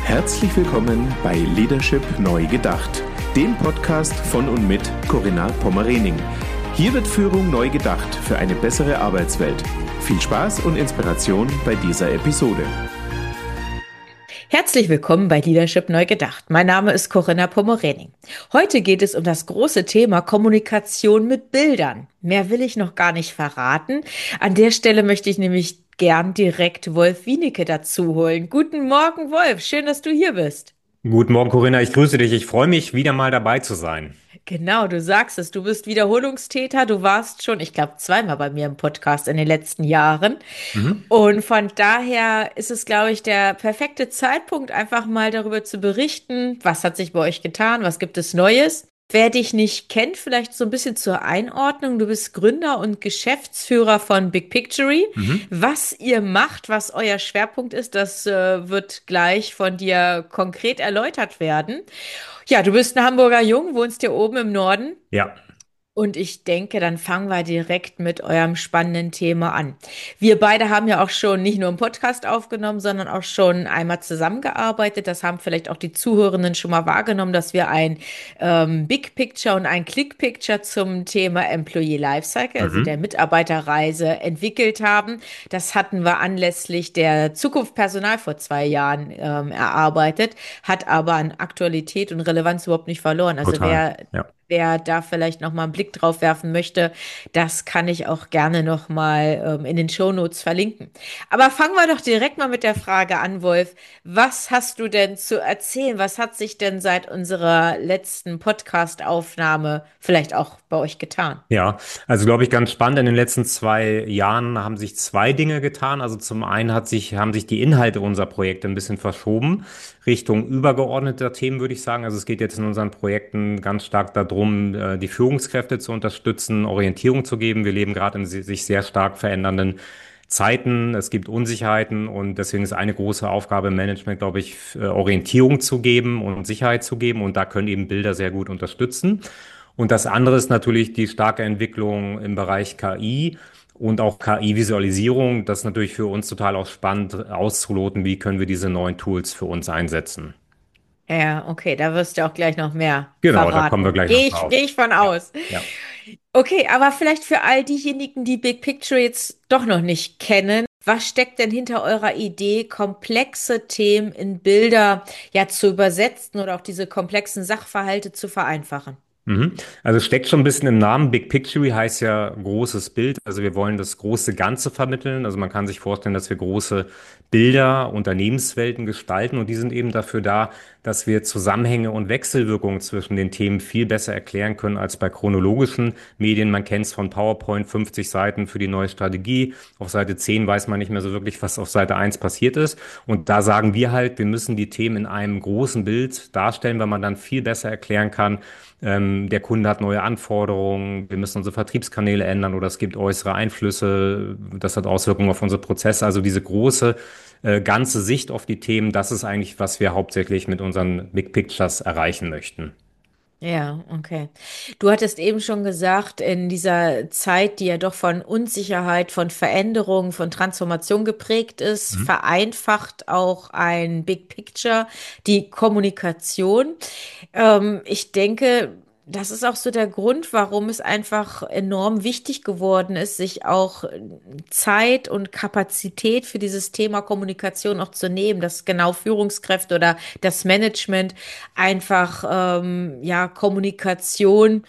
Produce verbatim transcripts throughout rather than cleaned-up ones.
Herzlich willkommen bei Leadership neu gedacht, dem Podcast von und mit Corinna Pommerening. Hier wird Führung neu gedacht für eine bessere Arbeitswelt. Viel Spaß und Inspiration bei dieser Episode. Herzlich willkommen bei Leadership neu gedacht. Mein Name ist Corinna Pommerening. Heute geht es um das große Thema Kommunikation mit Bildern. Mehr will ich noch gar nicht verraten. An der Stelle möchte ich nämlich gern direkt Wolf Wienecke dazu holen. Guten Morgen, Wolf. Schön, dass du hier bist. Guten Morgen, Corinna. Ich grüße dich. Ich freue mich, wieder mal dabei zu sein. Genau, du sagst es. Du bist Wiederholungstäter. Du warst schon, ich glaube, zweimal bei mir im Podcast in den letzten Jahren. Mhm. Und von daher ist es, glaube ich, der perfekte Zeitpunkt, einfach mal darüber zu berichten, was hat sich bei euch getan, was gibt es Neues. Wer dich nicht kennt, vielleicht so ein bisschen zur Einordnung. Du bist Gründer und Geschäftsführer von Big Pictory. Mhm. Was ihr macht, was euer Schwerpunkt ist, das äh, wird gleich von dir konkret erläutert werden. Ja, du bist ein Hamburger Jung, wohnst hier oben im Norden. Ja. Und ich denke, dann fangen wir direkt mit eurem spannenden Thema an. Wir beide haben ja auch schon nicht nur einen Podcast aufgenommen, sondern auch schon einmal zusammengearbeitet. Das haben vielleicht auch die Zuhörenden schon mal wahrgenommen, dass wir ein ähm, Big Picture und ein Click Picture zum Thema Employee Lifecycle, also der Mhm. Mitarbeiterreise, entwickelt haben. Das hatten wir anlässlich der Zukunft Personal vor zwei Jahren ähm, erarbeitet, hat aber an Aktualität und Relevanz überhaupt nicht verloren. Also Total. wer Ja. Wer da vielleicht noch mal einen Blick drauf werfen möchte, das kann ich auch gerne noch mal ähm, in den Shownotes verlinken. Aber fangen wir doch direkt mal mit der Frage an, Wolf. Was hast du denn zu erzählen? Was hat sich denn seit unserer letzten Podcast-Aufnahme vielleicht auch bei euch getan? Ja, also glaube ich ganz spannend. In den letzten zwei Jahren haben sich zwei Dinge getan. Also zum einen hat sich, haben sich die Inhalte unserer Projekte ein bisschen verschoben, Richtung übergeordneter Themen, würde ich sagen. Also es geht jetzt in unseren Projekten ganz stark darum, äh, die Führungskräfte zu unterstützen, Orientierung zu geben. Wir leben gerade in si- sich sehr stark verändernden Zeiten. Es gibt Unsicherheiten und deswegen ist eine große Aufgabe im Management, glaube ich, äh, Orientierung zu geben und Sicherheit zu geben. Und da können eben Bilder sehr gut unterstützen. Und das andere ist natürlich die starke Entwicklung im Bereich K I und auch K I-Visualisierung. Das ist natürlich für uns total auch spannend auszuloten, wie können wir diese neuen Tools für uns einsetzen. Ja, okay, da wirst du auch gleich noch mehr Genau, da kommen wir verraten. gleich noch Gehe ich, drauf. geh ich von Ja, aus. ja. Okay, aber vielleicht für all diejenigen, die Big Picture jetzt doch noch nicht kennen, was steckt denn hinter eurer Idee, komplexe Themen in Bilder ja zu übersetzen oder auch diese komplexen Sachverhalte zu vereinfachen? Mhm. Also es steckt schon ein bisschen im Namen. Big Picture heißt ja großes Bild. Also wir wollen das große Ganze vermitteln. Also man kann sich vorstellen, dass wir große Bilder, Unternehmenswelten gestalten und die sind eben dafür da, dass wir Zusammenhänge und Wechselwirkungen zwischen den Themen viel besser erklären können als bei chronologischen Medien. Man kennt es von PowerPoint, fünfzig Seiten für die neue Strategie. Auf Seite zehn weiß man nicht mehr so wirklich, was auf Seite eins passiert ist. Und da sagen wir halt, wir müssen die Themen in einem großen Bild darstellen, weil man dann viel besser erklären kann, ähm, der Kunde hat neue Anforderungen, wir müssen unsere Vertriebskanäle ändern oder es gibt äußere Einflüsse, das hat Auswirkungen auf unsere Prozesse. Also diese große, äh, ganze Sicht auf die Themen, das ist eigentlich, was wir hauptsächlich mit unseren Big Pictures erreichen möchten. Ja, okay. Du hattest eben schon gesagt, in dieser Zeit, die ja doch von Unsicherheit, von Veränderung, von Transformation geprägt ist, Mhm. vereinfacht auch ein Big Picture die Kommunikation. Ähm, ich denke, das ist auch so der Grund, warum es einfach enorm wichtig geworden ist, sich auch Zeit und Kapazität für dieses Thema Kommunikation auch zu nehmen, dass genau Führungskräfte oder das Management einfach ähm, ja Kommunikation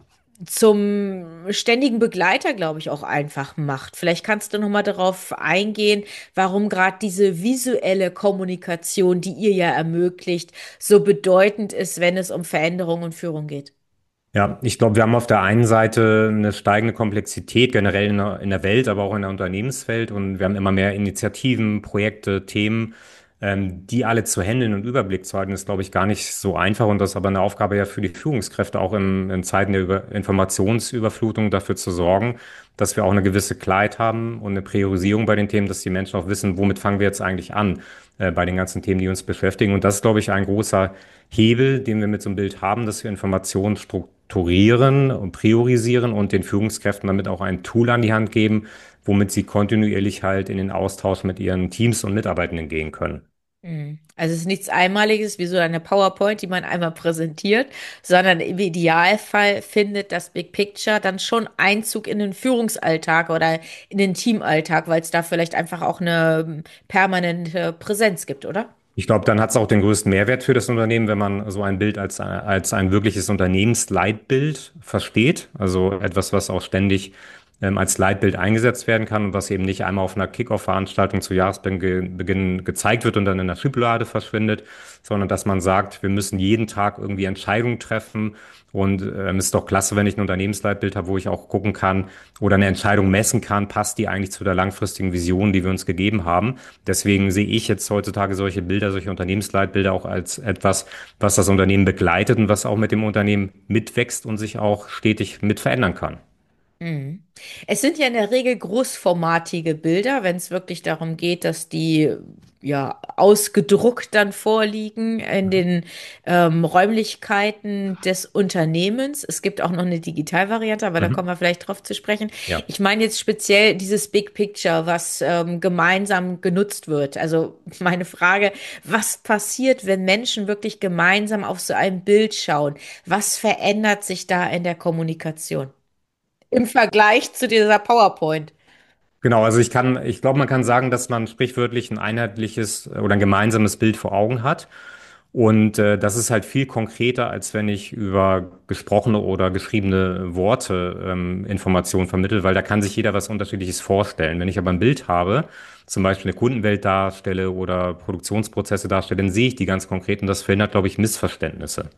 zum ständigen Begleiter, glaube ich, auch einfach macht. Vielleicht kannst du noch mal darauf eingehen, warum gerade diese visuelle Kommunikation, die ihr ja ermöglicht, so bedeutend ist, wenn es um Veränderung und Führung geht. Ja, ich glaube, wir haben auf der einen Seite eine steigende Komplexität generell in der, in der Welt, aber auch in der Unternehmenswelt und wir haben immer mehr Initiativen, Projekte, Themen, ähm, die alle zu handeln und Überblick zu halten, ist, glaube ich, gar nicht so einfach und das ist aber eine Aufgabe ja für die Führungskräfte, auch in, in Zeiten der Über Informationsüberflutung dafür zu sorgen, dass wir auch eine gewisse Klarheit haben und eine Priorisierung bei den Themen, dass die Menschen auch wissen, womit fangen wir jetzt eigentlich an, äh, bei den ganzen Themen, die uns beschäftigen. Und das ist, glaube ich, ein großer Hebel, den wir mit so einem Bild haben, dass wir Informationen strukturieren und priorisieren und den Führungskräften damit auch ein Tool an die Hand geben, womit sie kontinuierlich halt in den Austausch mit ihren Teams und Mitarbeitenden gehen können. Mhm. Also es ist nichts Einmaliges wie so eine PowerPoint, die man einmal präsentiert, sondern im Idealfall findet das Big Picture dann schon Einzug in den Führungsalltag oder in den Teamalltag, weil es da vielleicht einfach auch eine ähm, permanente Präsenz gibt, oder? Ich glaube, dann hat es auch den größten Mehrwert für das Unternehmen, wenn man so ein Bild als, als ein wirkliches Unternehmensleitbild versteht. Also etwas, was auch ständig ähm, als Leitbild eingesetzt werden kann und was eben nicht einmal auf einer Kick-Off-Veranstaltung zu Jahresbeginn Beginn gezeigt wird und dann in der Schublade verschwindet, sondern dass man sagt, wir müssen jeden Tag irgendwie Entscheidungen treffen. Und ähm, es ist doch klasse, wenn ich ein Unternehmensleitbild habe, wo ich auch gucken kann oder eine Entscheidung messen kann, passt die eigentlich zu der langfristigen Vision, die wir uns gegeben haben. Deswegen sehe ich jetzt heutzutage solche Bilder, solche Unternehmensleitbilder auch als etwas, was das Unternehmen begleitet und was auch mit dem Unternehmen mitwächst und sich auch stetig mit verändern kann. Mhm. Es sind ja in der Regel großformatige Bilder, wenn es wirklich darum geht, dass die ja ausgedruckt dann vorliegen in den ähm, Räumlichkeiten des Unternehmens. Es gibt auch noch eine Digitalvariante, aber da kommen Mhm. wir vielleicht drauf zu sprechen. Ja. Ich meine jetzt speziell dieses Big Picture, was ähm, gemeinsam genutzt wird. Also meine Frage, was passiert, wenn Menschen wirklich gemeinsam auf so ein Bild schauen? Was verändert sich da in der Kommunikation? Im Vergleich zu dieser PowerPoint. Genau, also ich kann, ich glaube, man kann sagen, dass man sprichwörtlich ein einheitliches oder ein gemeinsames Bild vor Augen hat. Und äh, das ist halt viel konkreter, als wenn ich über gesprochene oder geschriebene Worte ähm, Informationen vermittle, weil da kann sich jeder was Unterschiedliches vorstellen. Wenn ich aber ein Bild habe, zum Beispiel eine Kundenwelt darstelle oder Produktionsprozesse darstelle, dann sehe ich die ganz konkret und das verhindert, glaube ich, Missverständnisse.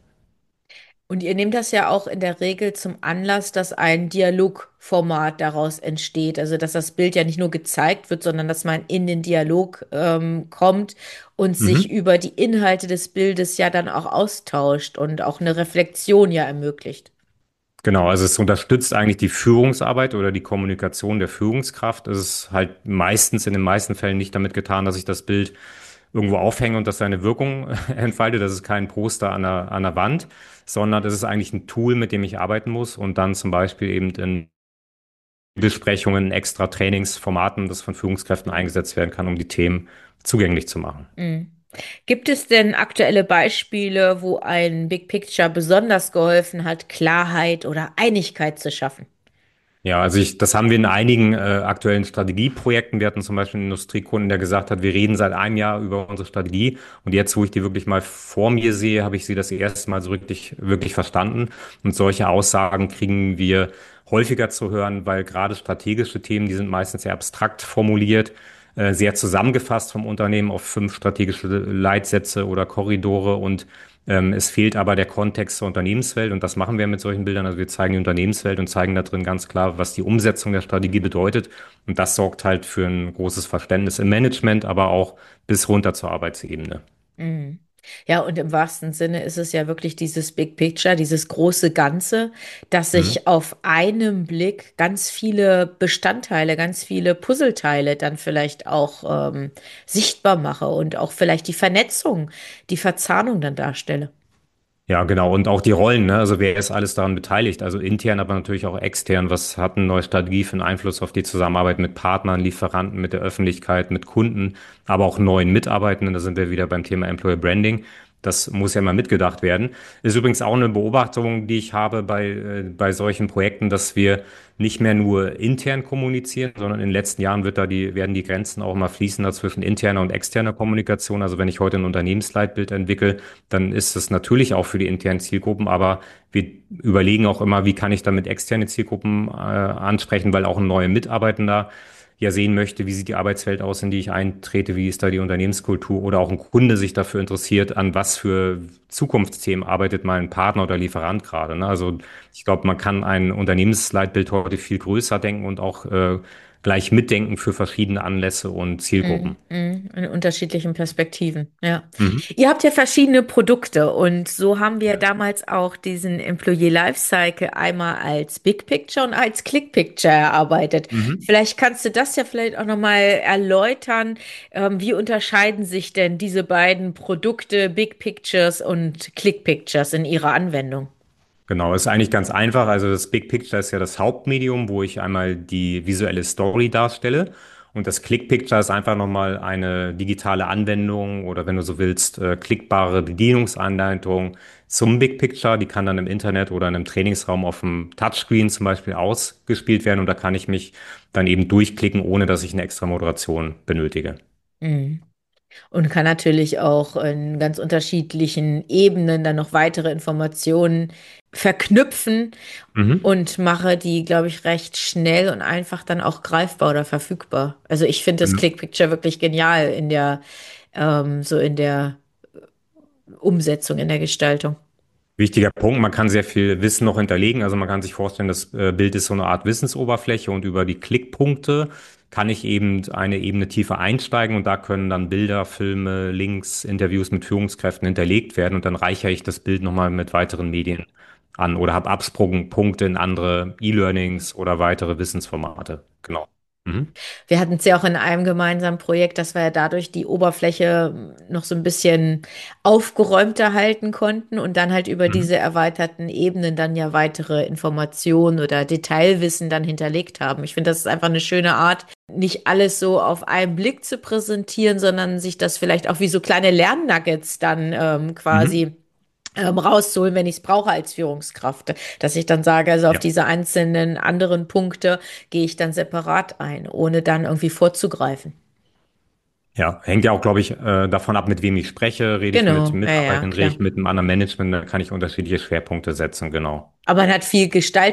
Und ihr nehmt das ja auch in der Regel zum Anlass, dass ein Dialogformat daraus entsteht. Also dass das Bild ja nicht nur gezeigt wird, sondern dass man in den Dialog ähm, kommt und sich Mhm. über die Inhalte des Bildes ja dann auch austauscht und auch eine Reflexion ja ermöglicht. Genau, also es unterstützt eigentlich die Führungsarbeit oder die Kommunikation der Führungskraft. Es ist halt meistens, in den meisten Fällen nicht damit getan, dass ich das Bild irgendwo aufhänge und das seine Wirkung entfaltet. Das ist kein Poster an der, an der Wand, sondern das ist eigentlich ein Tool, mit dem ich arbeiten muss und dann zum Beispiel eben in Besprechungen, extra Trainingsformaten, das von Führungskräften eingesetzt werden kann, um die Themen zugänglich zu machen. Mhm. Gibt es denn aktuelle Beispiele, wo ein Big Picture besonders geholfen hat, Klarheit oder Einigkeit zu schaffen? Ja, also ich, das haben wir in einigen äh, aktuellen Strategieprojekten. Wir hatten zum Beispiel einen Industriekunden, der gesagt hat, wir reden seit einem Jahr über unsere Strategie und jetzt, wo ich die wirklich mal vor mir sehe, habe ich sie das erste Mal so wirklich, wirklich verstanden. Und solche Aussagen kriegen wir häufiger zu hören, weil gerade strategische Themen, die sind meistens sehr abstrakt formuliert, äh, sehr zusammengefasst vom Unternehmen auf fünf strategische Leitsätze oder Korridore und ähm, es fehlt aber der Kontext zur Unternehmenswelt und das machen wir mit solchen Bildern. Also wir zeigen die Unternehmenswelt und zeigen da drin ganz klar, was die Umsetzung der Strategie bedeutet. Und das sorgt halt für ein großes Verständnis im Management, aber auch bis runter zur Arbeitsebene. Mhm. Ja, und im wahrsten Sinne ist es ja wirklich dieses Big Picture, dieses große Ganze, dass Mhm. ich auf einen Blick ganz viele Bestandteile, ganz viele Puzzleteile dann vielleicht auch ähm, sichtbar mache und auch vielleicht die Vernetzung, die Verzahnung dann darstelle. Ja, genau. Und auch die Rollen, ne? Also wer ist alles daran beteiligt? Also intern, aber natürlich auch extern. Was hat eine neue Strategie für einen Einfluss auf die Zusammenarbeit mit Partnern, Lieferanten, mit der Öffentlichkeit, mit Kunden, aber auch neuen Mitarbeitenden? Da sind wir wieder beim Thema Employer Branding. Das muss ja mal mitgedacht werden. Ist übrigens auch eine Beobachtung, die ich habe bei, äh, bei solchen Projekten, dass wir nicht mehr nur intern kommunizieren, sondern in den letzten Jahren wird da die, werden die Grenzen auch immer fließender zwischen interner und externer Kommunikation. Also wenn ich heute ein Unternehmensleitbild entwickle, dann ist es natürlich auch für die internen Zielgruppen, aber wir überlegen auch immer, wie kann ich damit externe Zielgruppen äh, ansprechen, weil auch ein neuer Mitarbeitender ja sehen möchte, wie sieht die Arbeitswelt aus, in die ich eintrete, wie ist da die Unternehmenskultur oder auch ein Kunde sich dafür interessiert, an was für Zukunftsthemen arbeitet mein Partner oder Lieferant gerade. Ne? Also ich glaube, man kann ein Unternehmensleitbild heute viel größer denken und auch äh, gleich mitdenken für verschiedene Anlässe und Mhm, Zielgruppen. mhm, in unterschiedlichen Perspektiven, ja. Mhm. Ihr habt ja verschiedene Produkte und so haben wir Ja. damals auch diesen Employee Lifecycle einmal als Big Picture und als Click Picture erarbeitet. Mhm. Vielleicht kannst du das ja vielleicht auch nochmal erläutern. Ähm, wie unterscheiden sich denn diese beiden Produkte, Big Pictures und Click Pictures in ihrer Anwendung? Genau, ist eigentlich ganz einfach. Also das Big Picture ist ja das Hauptmedium, wo ich einmal die visuelle Story darstelle. Und das Click Picture ist einfach nochmal eine digitale Anwendung oder wenn du so willst, äh, klickbare Bedienungsanleitung zum Big Picture. Die kann dann im Internet oder in einem Trainingsraum auf dem Touchscreen zum Beispiel ausgespielt werden und da kann ich mich dann eben durchklicken, ohne dass ich eine extra Moderation benötige. Mhm. Und kann natürlich auch in ganz unterschiedlichen Ebenen dann noch weitere Informationen verknüpfen Mhm. und mache die, glaube ich, recht schnell und einfach dann auch greifbar oder verfügbar. Also ich finde das Mhm. Click Picture wirklich genial in der, ähm, so in der Umsetzung, in der Gestaltung. Wichtiger Punkt, man kann sehr viel Wissen noch hinterlegen. Also man kann sich vorstellen, das äh, Bild ist so eine Art Wissensoberfläche und über die Klickpunkte kann ich eben eine Ebene tiefer einsteigen und da können dann Bilder, Filme, Links, Interviews mit Führungskräften hinterlegt werden und dann reichere ich das Bild nochmal mit weiteren Medien an oder habe Absprungpunkte in andere E-Learnings oder weitere Wissensformate. Genau. Mhm. Wir hatten es ja auch in einem gemeinsamen Projekt, dass wir ja dadurch die Oberfläche noch so ein bisschen aufgeräumter halten konnten und dann halt über Mhm. diese erweiterten Ebenen dann ja weitere Informationen oder Detailwissen dann hinterlegt haben. Ich finde, das ist einfach eine schöne Art, nicht alles so auf einen Blick zu präsentieren, sondern sich das vielleicht auch wie so kleine Lernnuggets dann ähm, Mhm. quasi ähm, rauszuholen, wenn ich es brauche als Führungskraft. Dass ich dann sage, also auf Ja. diese einzelnen anderen Punkte gehe ich dann separat ein, ohne dann irgendwie vorzugreifen. Ja, hängt ja auch, glaube ich, äh, davon ab, mit wem ich spreche. Rede ich mit Genau, ja, ja, Mitarbeitern, rede klar. ich mit einem anderen Management, da kann ich unterschiedliche Schwerpunkte setzen, genau. Aber man hat viel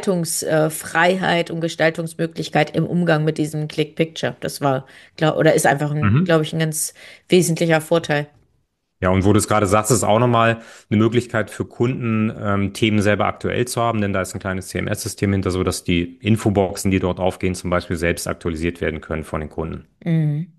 Gestaltungsfreiheit und Gestaltungsmöglichkeit im Umgang mit diesem Click Picture. Das war, glaub, oder ist einfach ein, Mhm. glaube ich, ein ganz wesentlicher Vorteil. Ja, und wo du es gerade sagst, ist auch nochmal eine Möglichkeit für Kunden, ähm, Themen selber aktuell zu haben, denn da ist ein kleines C M S-System hinter, so dass die Infoboxen, die dort aufgehen, zum Beispiel selbst aktualisiert werden können von den Kunden. Mhm.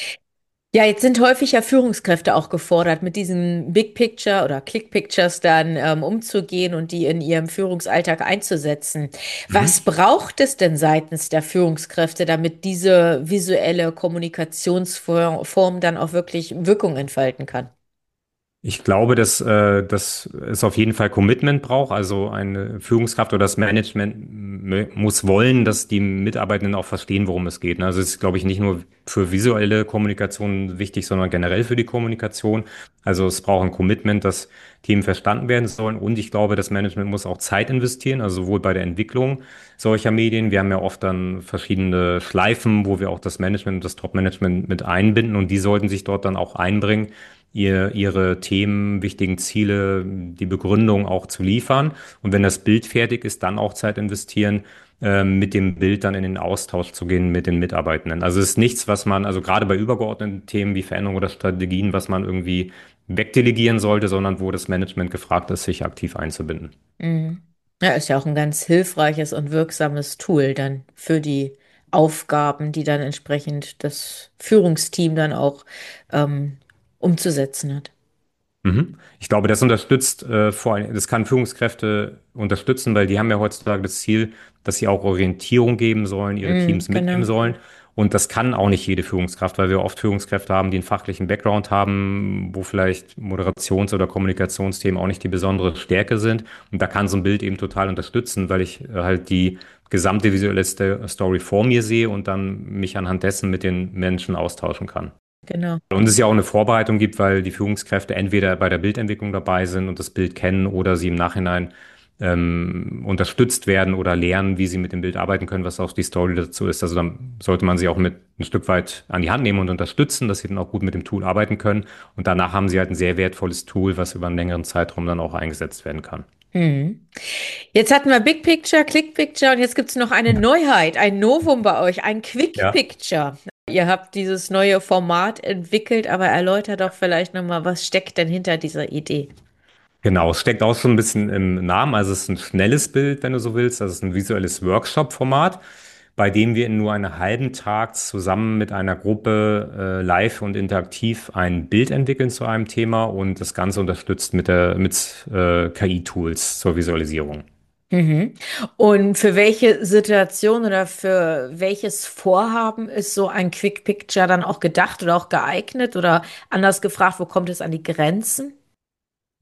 Ja, jetzt sind häufig ja Führungskräfte auch gefordert, mit diesen Big Picture oder Click Pictures dann ähm, umzugehen und die in ihrem Führungsalltag einzusetzen. Was Mhm. braucht es denn seitens der Führungskräfte, damit diese visuelle Kommunikationsform dann auch wirklich Wirkung entfalten kann? Ich glaube, dass, äh, dass es auf jeden Fall Commitment braucht. Also eine Führungskraft oder das Management m- muss wollen, dass die Mitarbeitenden auch verstehen, worum es geht. Ne? Also es ist, glaube ich, nicht nur für visuelle Kommunikation wichtig, sondern generell für die Kommunikation. Also es braucht ein Commitment, dass Themen verstanden werden sollen. Und ich glaube, das Management muss auch Zeit investieren, also sowohl bei der Entwicklung solcher Medien. Wir haben ja oft dann verschiedene Schleifen, wo wir auch das Management und das Top-Management mit einbinden und die sollten sich dort dann auch einbringen, ihr, ihre Themen, wichtigen Ziele, die Begründung auch zu liefern. Und wenn das Bild fertig ist, dann auch Zeit investieren, ähm, mit dem Bild dann in den Austausch zu gehen mit den Mitarbeitenden. Also es ist nichts, was man, also gerade bei übergeordneten Themen wie Veränderung oder Strategien, was man irgendwie wegdelegieren sollte, sondern wo das Management gefragt ist, sich aktiv einzubinden. Mhm. Ja, ist ja auch ein ganz hilfreiches und wirksames Tool dann für die Aufgaben, die dann entsprechend das Führungsteam dann auch ähm, umzusetzen hat. Mhm. Ich glaube, das unterstützt äh, vor allem, das kann Führungskräfte unterstützen, weil die haben ja heutzutage das Ziel, dass sie auch Orientierung geben sollen, ihre Mhm, Teams mitnehmen genau. sollen. Und das kann auch nicht jede Führungskraft, weil wir oft Führungskräfte haben, die einen fachlichen Background haben, wo vielleicht Moderations- oder Kommunikationsthemen auch nicht die besondere Stärke sind. Und da kann so ein Bild eben total unterstützen, weil ich äh, halt die gesamte visuelle Sto- Story vor mir sehe und dann mich anhand dessen mit den Menschen austauschen kann. Genau. Und es ja auch eine Vorbereitung gibt, weil die Führungskräfte entweder bei der Bildentwicklung dabei sind und das Bild kennen oder sie im Nachhinein ähm, unterstützt werden oder lernen, wie sie mit dem Bild arbeiten können, was auch die Story dazu ist. Also dann sollte man sie auch mit ein Stück weit an die Hand nehmen und unterstützen, dass sie dann auch gut mit dem Tool arbeiten können. Und danach haben sie halt ein sehr wertvolles Tool, was über einen längeren Zeitraum dann auch eingesetzt werden kann. Mhm. Jetzt hatten wir Big Picture, Click Picture und jetzt gibt es noch eine Neuheit, ein Novum bei euch, ein Quick Ja. Picture. Ihr habt dieses neue Format entwickelt, aber erläutert doch vielleicht nochmal, was steckt denn hinter dieser Idee? Genau, es steckt auch schon ein bisschen im Namen. Also es ist ein schnelles Bild, wenn du so willst. Also es ist ein visuelles Workshop-Format, bei dem wir in nur einem halben Tag zusammen mit einer Gruppe äh, live und interaktiv ein Bild entwickeln zu einem Thema und das Ganze unterstützt mit der mit äh, K I-Tools zur Visualisierung. Mhm. Und für welche Situation oder für welches Vorhaben ist so ein Quick Picture dann auch gedacht oder auch geeignet? Oder anders gefragt, wo kommt es an die Grenzen?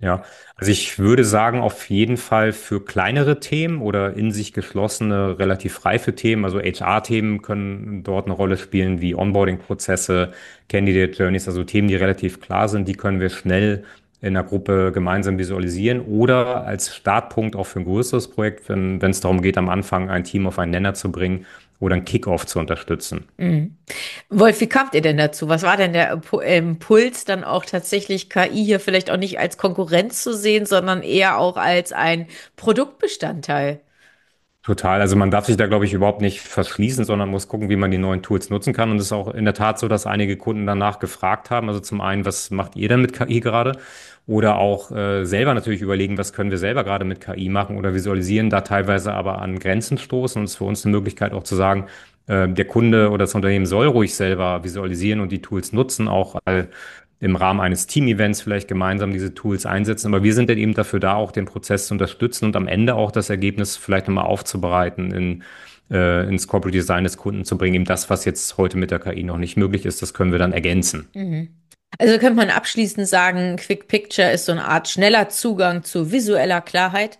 Ja, also ich würde sagen, auf jeden Fall für kleinere Themen oder in sich geschlossene, relativ reife Themen, also H R-Themen können dort eine Rolle spielen, wie Onboarding-Prozesse, Candidate Journeys, also Themen, die relativ klar sind, die können wir schnell in der Gruppe gemeinsam visualisieren oder als Startpunkt auch für ein größeres Projekt, wenn, wenn es darum geht, am Anfang ein Team auf einen Nenner zu bringen oder ein Kickoff zu unterstützen. Mhm. Wolf, wie kamt ihr denn dazu? Was war denn der Impu- Impuls, dann auch tatsächlich K I hier vielleicht auch nicht als Konkurrenz zu sehen, sondern eher auch als ein Produktbestandteil? Total. Also man darf sich da, glaube ich, überhaupt nicht verschließen, sondern muss gucken, wie man die neuen Tools nutzen kann. Und es ist auch in der Tat so, dass einige Kunden danach gefragt haben. Also zum einen, was macht ihr denn mit K I gerade? Oder auch äh, selber natürlich überlegen, was können wir selber gerade mit K I machen oder visualisieren, da teilweise aber an Grenzen stoßen. Und es ist für uns eine Möglichkeit auch zu sagen, äh, der Kunde oder das Unternehmen soll ruhig selber visualisieren und die Tools nutzen, auch äh, im Rahmen eines Team-Events vielleicht gemeinsam diese Tools einsetzen. Aber wir sind dann eben dafür da, auch den Prozess zu unterstützen und am Ende auch das Ergebnis vielleicht nochmal aufzubereiten, in, äh, ins Corporate Design des Kunden zu bringen. Eben das, was jetzt heute mit der K I noch nicht möglich ist, das können wir dann ergänzen. Mhm. Also könnte man abschließend sagen, Quick Picture ist so eine Art schneller Zugang zu visueller Klarheit.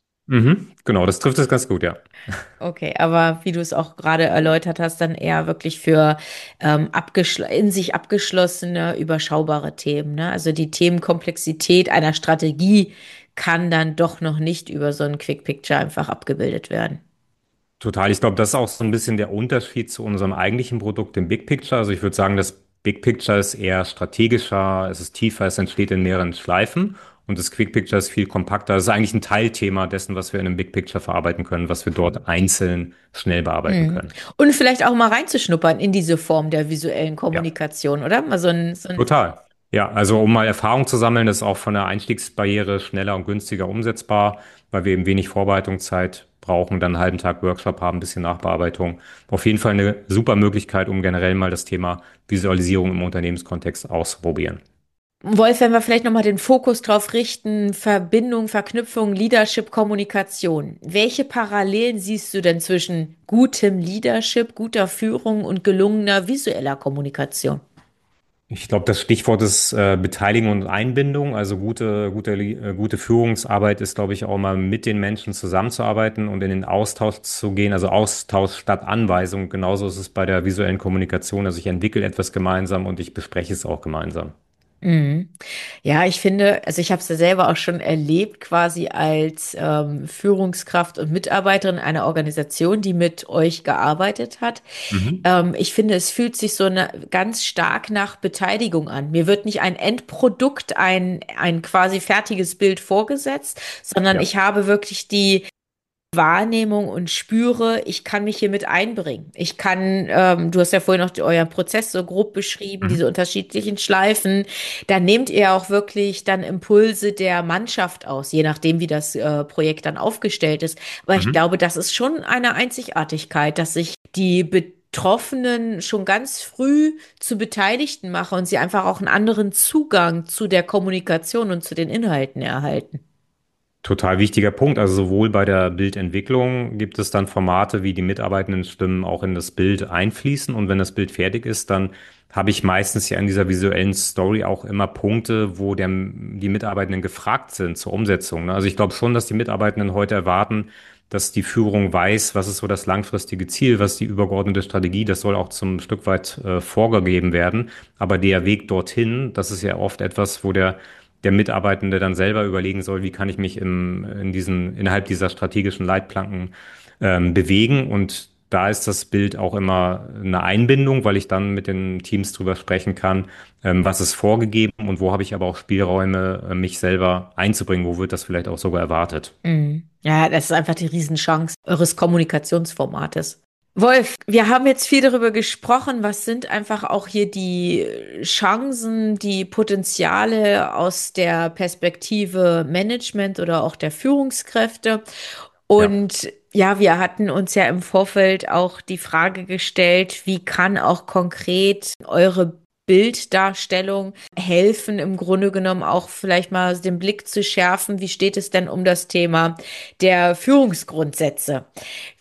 Mhm, genau, das trifft es ganz gut, ja. Okay, aber wie du es auch gerade erläutert hast, dann eher wirklich für ähm, abgeschl in sich abgeschlossene, überschaubare Themen, ne? Also die Themenkomplexität einer Strategie kann dann doch noch nicht über so ein Quick Picture einfach abgebildet werden. Total. Ich glaube, das ist auch so ein bisschen der Unterschied zu unserem eigentlichen Produkt, dem Big Picture. Also ich würde sagen, das Big Picture ist eher strategischer, es ist tiefer, es entsteht in mehreren Schleifen. Und das Quick Picture ist viel kompakter. Das ist eigentlich ein Teilthema dessen, was wir in einem Big Picture verarbeiten können, was wir dort einzeln schnell bearbeiten Mhm. können. Und vielleicht auch mal reinzuschnuppern in diese Form der visuellen Ja. Kommunikation, oder? Mal so ein, so ein Total. Ja, also um mal Erfahrung zu sammeln, ist auch von der Einstiegsbarriere schneller und günstiger umsetzbar, weil wir eben wenig Vorbereitungszeit brauchen, dann einen halben Tag Workshop haben, ein bisschen Nachbearbeitung. Auf jeden Fall eine super Möglichkeit, um generell mal das Thema Visualisierung im Unternehmenskontext auszuprobieren. Wolf, wenn wir vielleicht nochmal den Fokus drauf richten, Verbindung, Verknüpfung, Leadership, Kommunikation. Welche Parallelen siehst du denn zwischen gutem Leadership, guter Führung und gelungener visueller Kommunikation? Ich glaube, das Stichwort ist äh, Beteiligung und Einbindung. Also gute, gute, äh, gute Führungsarbeit ist, glaube ich, auch mal mit den Menschen zusammenzuarbeiten und in den Austausch zu gehen. Also Austausch statt Anweisung. Genauso ist es bei der visuellen Kommunikation. Also ich entwickle etwas gemeinsam und ich bespreche es auch gemeinsam. Mhm. Ja, ich finde, also ich habe es ja selber auch schon erlebt, quasi als ähm, Führungskraft und Mitarbeiterin einer Organisation, die mit euch gearbeitet hat. Mhm. Ähm, ich finde, es fühlt sich so eine, ganz stark nach Beteiligung an. Mir wird nicht ein Endprodukt, ein, ein quasi fertiges Bild vorgesetzt, sondern Ja. ich habe wirklich die Wahrnehmung und spüre, ich kann mich hier mit einbringen. Ich kann, ähm, du hast ja vorhin noch die- euren Prozess so grob beschrieben, diese Mhm. unterschiedlichen Schleifen. Da nehmt ihr auch wirklich dann Impulse der Mannschaft aus, je nachdem, wie das äh, Projekt dann aufgestellt ist. Aber ich Mhm. glaube, das ist schon eine Einzigartigkeit, dass sich die Betroffenen schon ganz früh zu Beteiligten machen und sie einfach auch einen anderen Zugang zu der Kommunikation und zu den Inhalten erhalten. Total wichtiger Punkt. Also sowohl bei der Bildentwicklung gibt es dann Formate, wie die mitarbeitenden Stimmen auch in das Bild einfließen. Und wenn das Bild fertig ist, dann habe ich meistens ja in dieser visuellen Story auch immer Punkte, wo der, die Mitarbeitenden gefragt sind zur Umsetzung. Ne? Also ich glaube schon, dass die Mitarbeitenden heute erwarten, dass die Führung weiß, was ist so das langfristige Ziel, was ist die übergeordnete Strategie. Das soll auch zum Stück weit äh, vorgegeben werden. Aber der Weg dorthin, das ist ja oft etwas, wo der der Mitarbeitende dann selber überlegen soll, wie kann ich mich im, in diesen, innerhalb dieser strategischen Leitplanken ähm, bewegen. Und da ist das Bild auch immer eine Einbindung, weil ich dann mit den Teams drüber sprechen kann, ähm, was ist vorgegeben und wo habe ich aber auch Spielräume, äh, mich selber einzubringen, wo wird das vielleicht auch sogar erwartet. Mhm. Ja, das ist einfach die Riesenchance eures Kommunikationsformates. Wolf, wir haben jetzt viel darüber gesprochen, was sind einfach auch hier die Chancen, die Potenziale aus der Perspektive Management oder auch der Führungskräfte. Ja. Und ja, wir hatten uns ja im Vorfeld auch die Frage gestellt, wie kann auch konkret eure Bilddarstellung helfen, im Grunde genommen auch vielleicht mal den Blick zu schärfen, wie steht es denn um das Thema der Führungsgrundsätze?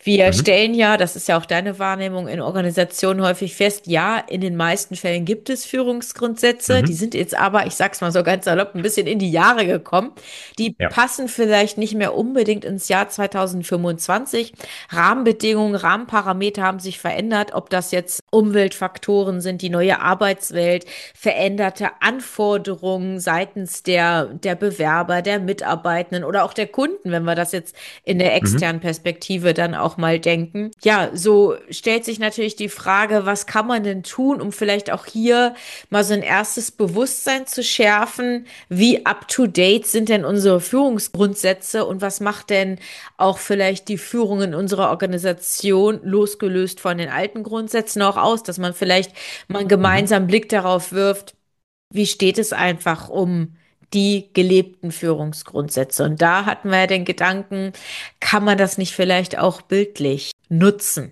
Wir Mhm. stellen ja, das ist ja auch deine Wahrnehmung in Organisationen häufig fest, ja, in den meisten Fällen gibt es Führungsgrundsätze, die Mhm. sind jetzt aber, ich sag's mal so ganz salopp, ein bisschen in die Jahre gekommen. Die Ja. passen vielleicht nicht mehr unbedingt ins Jahr zweitausendfünfundzwanzig. Rahmenbedingungen, Rahmenparameter haben sich verändert, ob das jetzt Umweltfaktoren sind, die neue Arbeitswelt, veränderte Anforderungen seitens der, der Bewerber, der Mitarbeitenden oder auch der Kunden, wenn wir das jetzt in der Mhm. externen Perspektive dann auch mal denken. Ja, so stellt sich natürlich die Frage, was kann man denn tun, um vielleicht auch hier mal so ein erstes Bewusstsein zu schärfen? Wie up-to-date sind denn unsere Führungsgrundsätze und was macht denn auch vielleicht die Führung in unserer Organisation losgelöst von den alten Grundsätzen auch aus, dass man vielleicht mal einen Mhm. gemeinsamen Blick darauf wirft, wie steht es einfach um die gelebten Führungsgrundsätze? Und da hatten wir ja den Gedanken, kann man das nicht vielleicht auch bildlich nutzen?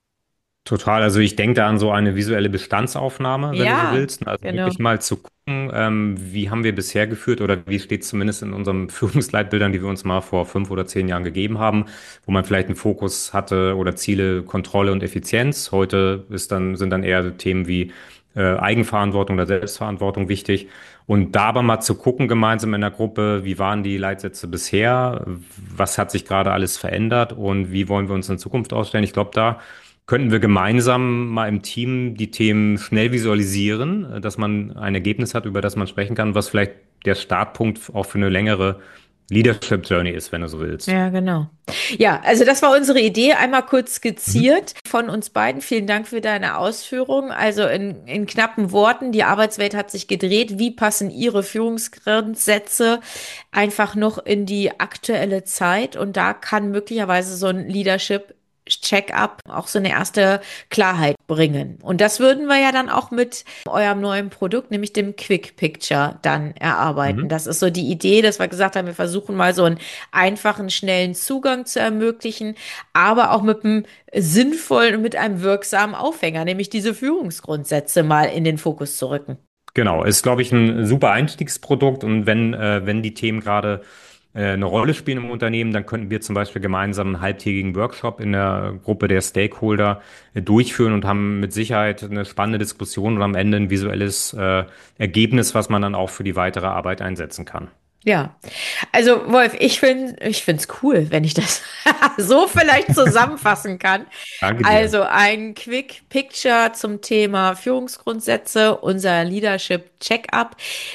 Total. Also ich denke da an so eine visuelle Bestandsaufnahme, wenn du so Ja, willst. Also genau. wirklich mal zu gucken, ähm, wie haben wir bisher geführt oder wie steht es zumindest in unseren Führungsleitbildern, die wir uns mal vor fünf oder zehn Jahren gegeben haben, wo man vielleicht einen Fokus hatte oder Ziele, Kontrolle und Effizienz. Heute ist dann, sind dann eher Themen wie äh, Eigenverantwortung oder Selbstverantwortung wichtig. Und da aber mal zu gucken gemeinsam in der Gruppe, wie waren die Leitsätze bisher, was hat sich gerade alles verändert und wie wollen wir uns in Zukunft ausstellen. Ich glaube, da könnten wir gemeinsam mal im Team die Themen schnell visualisieren, äh, dass man ein Ergebnis hat, über das man sprechen kann, was vielleicht der Startpunkt auch für eine längere Leadership Journey ist, wenn du so willst. Ja, genau. Ja, also das war unsere Idee, einmal kurz Mhm. skizziert von uns beiden. Vielen Dank für deine Ausführungen. Also in, in knappen Worten, die Arbeitswelt hat sich gedreht. Wie passen Ihre Führungsgrundsätze einfach noch in die aktuelle Zeit? Und da kann möglicherweise so ein Leadership Check-up auch so eine erste Klarheit bringen. Und das würden wir ja dann auch mit eurem neuen Produkt, nämlich dem Quick Picture, dann erarbeiten. Mhm. Das ist so die Idee, dass wir gesagt haben, wir versuchen mal so einen einfachen, schnellen Zugang zu ermöglichen, aber auch mit einem sinnvollen und mit einem wirksamen Aufhänger, nämlich diese Führungsgrundsätze mal in den Fokus zu rücken. Genau, ist, glaube ich, ein super Einstiegsprodukt und wenn, äh, wenn die Themen gerade äh, eine Rolle spielen im Unternehmen, dann könnten wir zum Beispiel gemeinsam einen halbtägigen Workshop in der Gruppe der Stakeholder äh, durchführen und haben mit Sicherheit eine spannende Diskussion und am Ende ein visuelles äh, Ergebnis, was man dann auch für die weitere Arbeit einsetzen kann. Ja, also Wolf, ich finde, ich finde es cool, wenn ich das so vielleicht zusammenfassen kann. Danke dir. Also ein Quick Picture zum Thema Führungsgrundsätze, unser Leadership Check-up.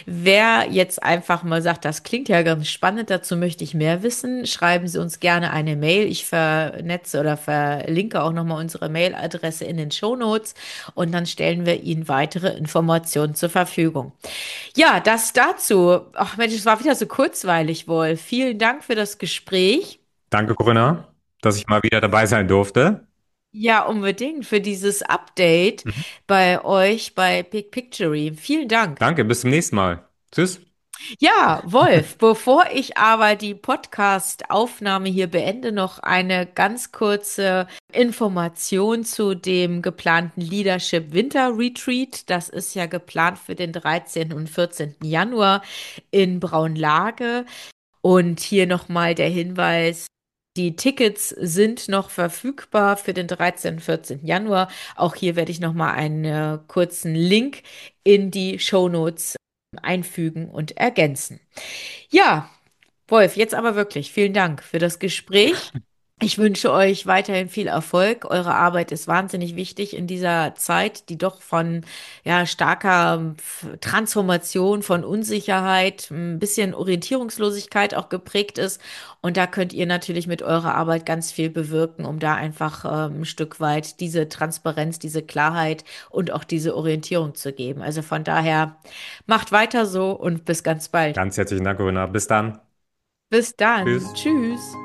Wer jetzt einfach mal sagt, das klingt ja ganz spannend, dazu möchte ich mehr wissen, schreiben Sie uns gerne eine Mail. Ich vernetze oder verlinke auch nochmal unsere Mailadresse in den Shownotes und dann stellen wir Ihnen weitere Informationen zur Verfügung. Ja, das dazu. Ach Mensch, es war wieder so kurzweilig, Wolf. Vielen Dank für das Gespräch. Danke, Corinna, dass ich mal wieder dabei sein durfte. Ja, unbedingt für dieses Update Mhm. bei euch bei Big Picture. Vielen Dank. Danke, bis zum nächsten Mal. Tschüss. Ja, Wolf, bevor ich aber die Podcast-Aufnahme hier beende, noch eine ganz kurze Information zu dem geplanten Leadership Winter Retreat. Das ist ja geplant für den dreizehnten und vierzehnten Januar in Braunlage. Und hier nochmal der Hinweis. Die Tickets sind noch verfügbar für den dreizehnten und vierzehnten Januar. Auch hier werde ich nochmal einen äh, kurzen Link in die Shownotes einfügen und ergänzen. Ja, Wolf, jetzt aber wirklich vielen Dank für das Gespräch. Ich wünsche euch weiterhin viel Erfolg. Eure Arbeit ist wahnsinnig wichtig in dieser Zeit, die doch von ja, starker F- Transformation, von Unsicherheit, ein bisschen Orientierungslosigkeit auch geprägt ist. Und da könnt ihr natürlich mit eurer Arbeit ganz viel bewirken, um da einfach ähm, ein Stück weit diese Transparenz, diese Klarheit und auch diese Orientierung zu geben. Also von daher macht weiter so und bis ganz bald. Ganz herzlichen Dank, Corinna. Bis dann. Bis dann. Tschüss. Tschüss.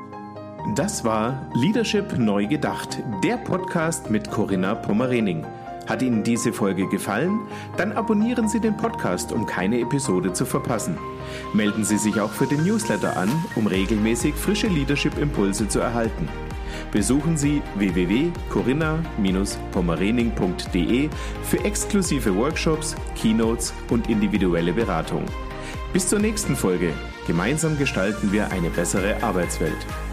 Das war Leadership neu gedacht, der Podcast mit Corinna Pommerening. Hat Ihnen diese Folge gefallen? Dann abonnieren Sie den Podcast, um keine Episode zu verpassen. Melden Sie sich auch für den Newsletter an, um regelmäßig frische Leadership-Impulse zu erhalten. Besuchen Sie w w w punkt corinna Bindestrich pommerening punkt de für exklusive Workshops, Keynotes und individuelle Beratung. Bis zur nächsten Folge. Gemeinsam gestalten wir eine bessere Arbeitswelt.